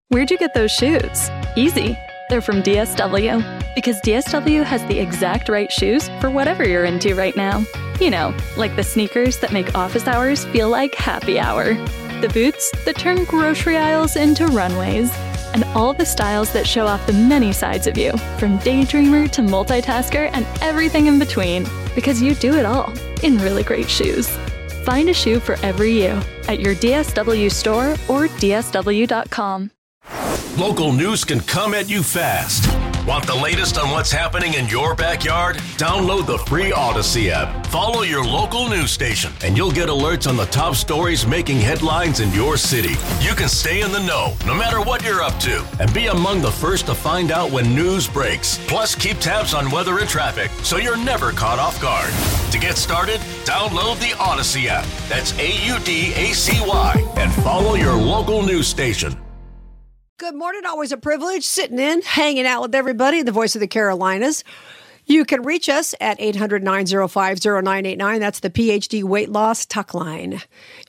Where'd you get those shoes? Easy. They're from DSW. Because DSW has the exact right shoes for whatever you're into right now. You know, like the sneakers that make office hours feel like happy hour. The boots that turn grocery aisles into runways. And all the styles that show off the many sides of you, from daydreamer to multitasker and everything in between. Because you do it all in really great shoes. Find a shoe for every you at your DSW store or DSW.com. Local news can come at you fast. Want the latest on what's happening in your backyard? Download the free Odyssey app. Follow your local news station, and you'll get alerts on the top stories making headlines in your city. You can stay in the know, no matter what you're up to, and be among the first to find out when news breaks. Plus, keep tabs on weather and traffic, so you're never caught off guard. To get started, download the Odyssey app. That's AUDACY, and follow your local news station. Good morning. Always a privilege sitting in, hanging out with everybody, the voice of the Carolinas. You can reach us at 800-905-0989. That's the PhD Weight Loss Tuck Line.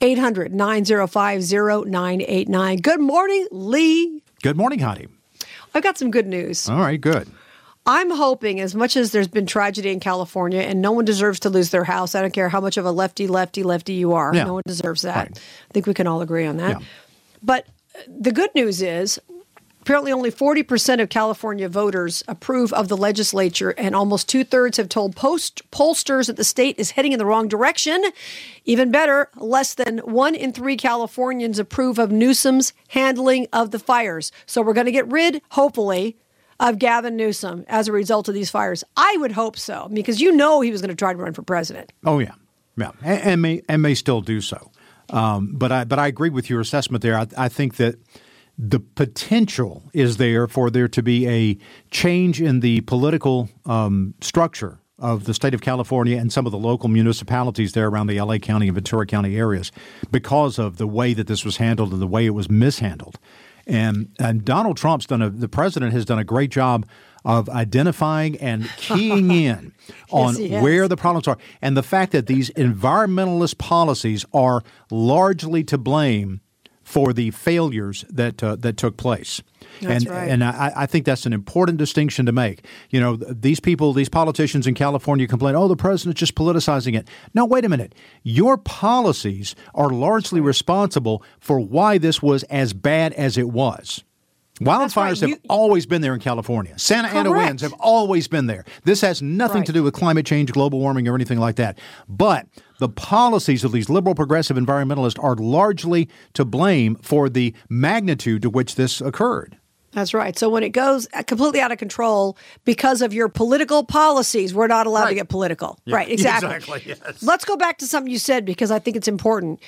800-905-0989. Good morning, Lee. Good morning, Heidi. I've got some good news. All right, good. I'm hoping, as much as there's been tragedy in California, and no one deserves to lose their house, I don't care how much of a lefty you are. Yeah. No one deserves that. Right. I think we can all agree on that. Yeah. But the good news is, apparently only 40% of California voters approve of the legislature, and almost two-thirds have told pollsters that the state is heading in the wrong direction. Even better, less than 1 in 3 Californians approve of Newsom's handling of the fires. So we're going to get rid, hopefully, of Gavin Newsom as a result of these fires. I would hope so, because you know he was going to try to run for president. Oh, yeah. Yeah, and may still do so. But I agree with your assessment there. I think that the potential is there for there to be a change in the political structure of the state of California and some of the local municipalities there around the LA County and Ventura County areas because of the way that this was handled and the way it was mishandled. And Donald Trump's the president has done a great job of identifying and keying in on where the problems are. And the fact that these environmentalist policies are largely to blame for the failures that took place. That's right. And I think that's an important distinction to make. You know, these politicians in California complain, oh, the president's just politicizing it. No, wait a minute. Your policies are largely responsible for why this was as bad as it was. Wildfires have always been there in California. Santa Ana winds have always been there. This has nothing to do with climate change, global warming, or anything like that. But the policies of these liberal progressive environmentalists are largely to blame for the magnitude to which this occurred. That's right. So when it goes completely out of control because of your political policies, we're not allowed to get political. Yeah, right. Exactly. Exactly. Yes. Let's go back to something you said, because I think it's important.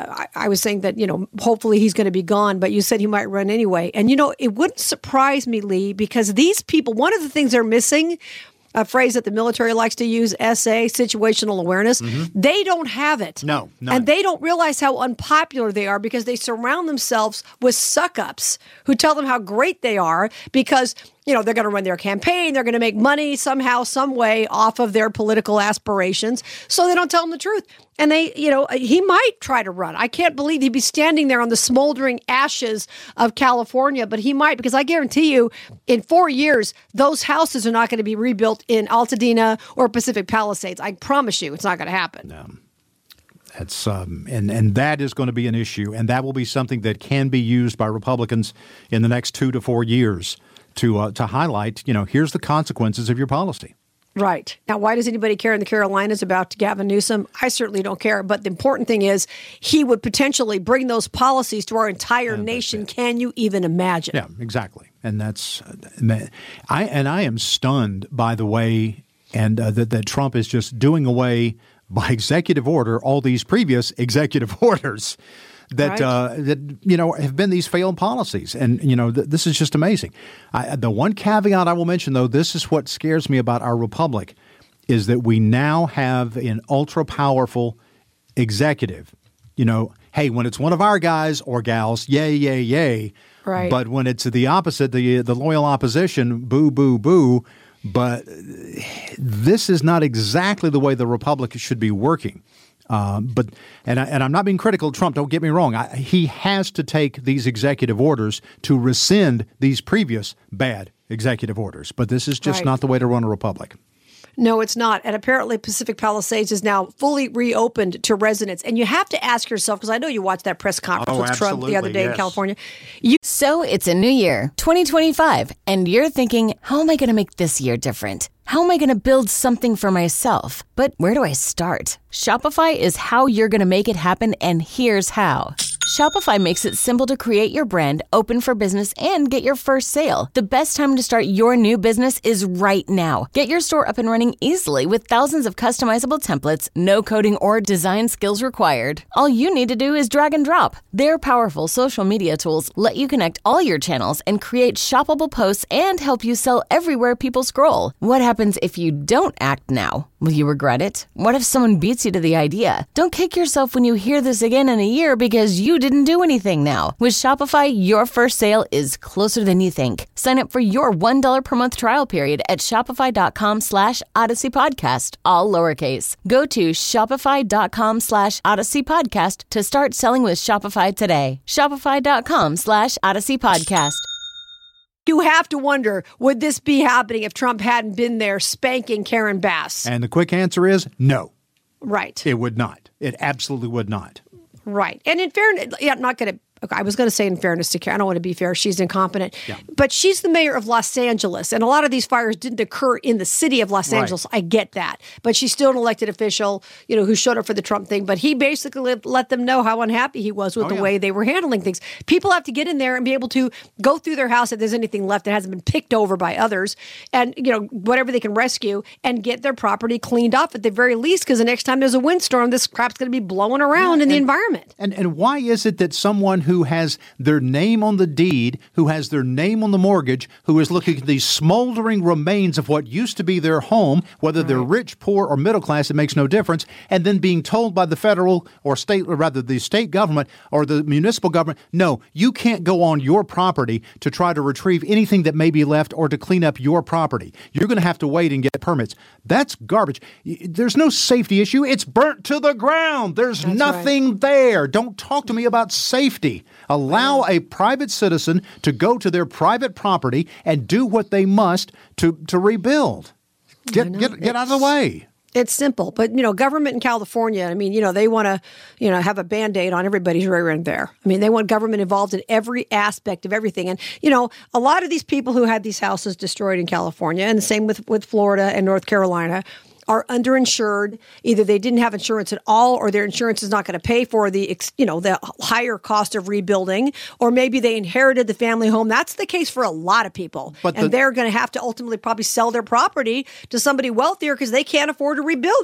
I was saying that, hopefully he's going to be gone, but you said he might run anyway. And, it wouldn't surprise me, Lee, because these people, one of the things they're missing, a phrase that the military likes to use, SA, situational awareness. Mm-hmm. They don't have it. No. None. And they don't realize how unpopular they are because they surround themselves with suck-ups who tell them how great they are because, they're going to run their campaign. They're going to make money somehow, some way off of their political aspirations. So they don't tell them the truth. And he might try to run. I can't believe he'd be standing there on the smoldering ashes of California, but he might, because I guarantee you in 4 years, those houses are not going to be rebuilt in Altadena or Pacific Palisades. I promise you it's not going to happen. No. That's and that is going to be an issue, and that will be something that can be used by Republicans in the next 2 to 4 years to highlight, here's the consequences of your policy. Right. Now, why does anybody care in the Carolinas about Gavin Newsom? I certainly don't care. But the important thing is he would potentially bring those policies to our entire nation. Can you even imagine? Yeah, exactly. And that's I am stunned by the way that Trump is just doing away by executive order all these previous executive orders that have been these failed policies. And, this is just amazing. The one caveat I will mention, though, this is what scares me about our republic, is that we now have an ultra-powerful executive. Hey, when it's one of our guys or gals, yay, yay, yay. Right. But when it's the opposite, the loyal opposition, boo, boo, boo. But this is not exactly the way the republic should be working. But I'm not being critical of Trump. Don't get me wrong. He has to take these executive orders to rescind these previous bad executive orders. But this is just not the way to run a republic. No, it's not. And apparently Pacific Palisades is now fully reopened to residents. And you have to ask yourself, because I know you watched that press conference with Trump the other day in California. So it's a new year, 2025, and you're thinking, how am I going to make this year different? How am I going to build something for myself? But where do I start? Shopify is how you're going to make it happen, and here's how. Shopify makes it simple to create your brand, open for business, and get your first sale. The best time to start your new business is right now. Get your store up and running easily with thousands of customizable templates, no coding or design skills required. All you need to do is drag and drop. Their powerful social media tools let you connect all your channels and create shoppable posts and help you sell everywhere people scroll. What happens if you don't act now? Will you regret it? What if someone beats you to the idea? Don't kick yourself when you hear this again in a year because you didn't do anything now. With Shopify, your first sale is closer than you think. Sign up for your $1 per month trial period at shopify.com/Odyssey Podcast, all lowercase. Go to shopify.com/Odyssey Podcast to start selling with Shopify today. Shopify.com/Odyssey Podcast. You have to wonder, would this be happening if Trump hadn't been there spanking Karen Bass? And the quick answer is no. Right. It would not. It absolutely would not. Right. And in fairness, I'm not going to. Okay, I was going to say in fairness to Karen, I don't want to be fair. She's incompetent. Yeah. But she's the mayor of Los Angeles. And a lot of these fires didn't occur in the city of Los Angeles. I get that. But she's still an elected official, who showed up for the Trump thing. But he basically let them know how unhappy he was with the way they were handling things. People have to get in there and be able to go through their house if there's anything left that hasn't been picked over by others. And, whatever they can rescue and get their property cleaned up at the very least. Because the next time there's a windstorm, this crap's going to be blowing around in the environment. And why is it that someone who has their name on the deed, who has their name on the mortgage, who is looking at these smoldering remains of what used to be their home, whether they're rich, poor, or middle class, it makes no difference, and then being told by the federal or state, or rather the state government or the municipal government, no, you can't go on your property to try to retrieve anything that may be left or to clean up your property. You're going to have to wait and get permits. That's garbage. There's no safety issue. It's burnt to the ground. There's nothing there. Don't talk to me about safety. Allow a private citizen to go to their private property and do what they must to rebuild. Get out of the way. It's simple. But, government in California, they want to, have a Band-Aid on everybody's rear end there. They want government involved in every aspect of everything. And, a lot of these people who had these houses destroyed in California, and the same with Florida and North Carolina, are underinsured. Either they didn't have insurance at all, or their insurance is not going to pay for the higher cost of rebuilding, or maybe they inherited the family home. That's the case for a lot of people. And they're going to have to ultimately probably sell their property to somebody wealthier because they can't afford to rebuild.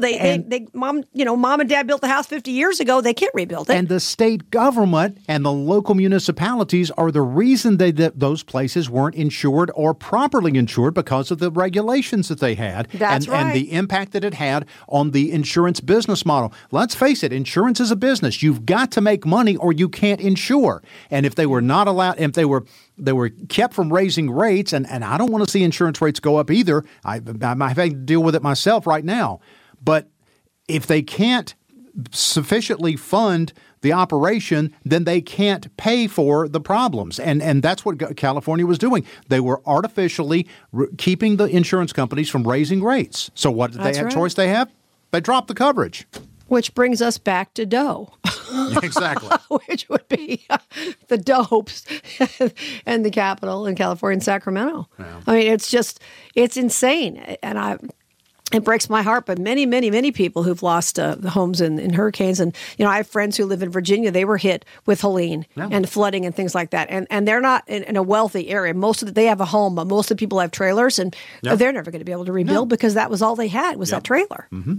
Mom and dad built the house 50 years ago. They can't rebuild it. And the state government and the local municipalities are the reason that those places weren't insured or properly insured because of the regulations that they had. That's right. And the impact that it had on the insurance business model. Let's face it, insurance is a business. You've got to make money or you can't insure. And if they were not allowed, if they were kept from raising rates, and I don't want to see insurance rates go up either. I'm having to deal with it myself right now. But if they can't sufficiently fund the operation, then they can't pay for the problems. And that's what California was doing. They were artificially keeping the insurance companies from raising rates. So what did they have? Choice they have? They dropped the coverage. Which brings us back to Doe. Exactly. Which would be the Dopes and the Capitol in California and Sacramento. Yeah. It's insane. And it breaks my heart, but many, many, many people who've lost the homes in hurricanes. And, I have friends who live in Virginia. They were hit with Helene and flooding and things like that. And they're not in a wealthy area. They have a home, but most of the people have trailers, and they're never going to be able to rebuild because that was all they had was that trailer. Mm-hmm.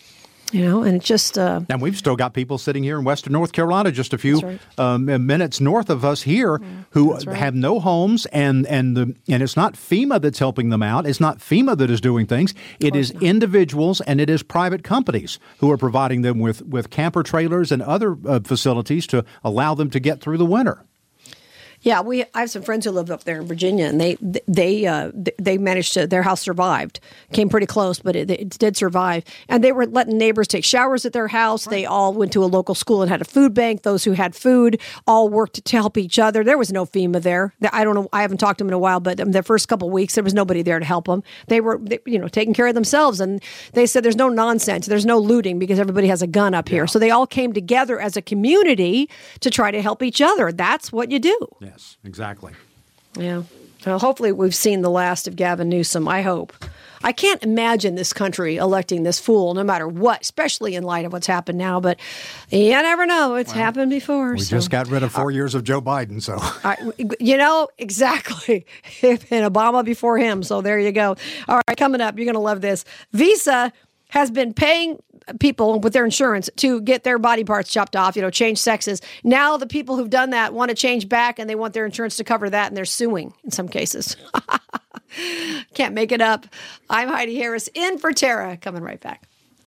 And it just... and we've still got people sitting here in Western North Carolina, just a few minutes north of us here, who have no homes, and it's not FEMA that's helping them out. It's not FEMA that is doing things. It is individuals, and it is private companies who are providing them with camper trailers and other facilities to allow them to get through the winter. Yeah, I have some friends who live up there in Virginia, and they managed to. Their house survived. Came pretty close, but it did survive. And they were letting neighbors take showers at their house. Right. They all went to a local school and had a food bank. Those who had food all worked to help each other. There was no FEMA there. I don't know. I haven't talked to them in a while, but the first couple of weeks there was nobody there to help them. They were, taking care of themselves, and they said there's no nonsense. There's no looting because everybody has a gun up here. So they all came together as a community to try to help each other. That's what you do. Yes, exactly. Yeah. Well, hopefully we've seen the last of Gavin Newsom. I hope. I can't imagine this country electing this fool, no matter what, especially in light of what's happened now. But you never know. It's happened before. We just got rid of 4 years of Joe Biden. So, exactly. And Obama before him. So there you go. All right, coming up, you're going to love this. Visa has been paying people with their insurance to get their body parts chopped off, change sexes. Now the people who've done that want to change back, and they want their insurance to cover that, and they're suing in some cases. Can't make it up. I'm Heidi Harris in for Tara. Coming right back.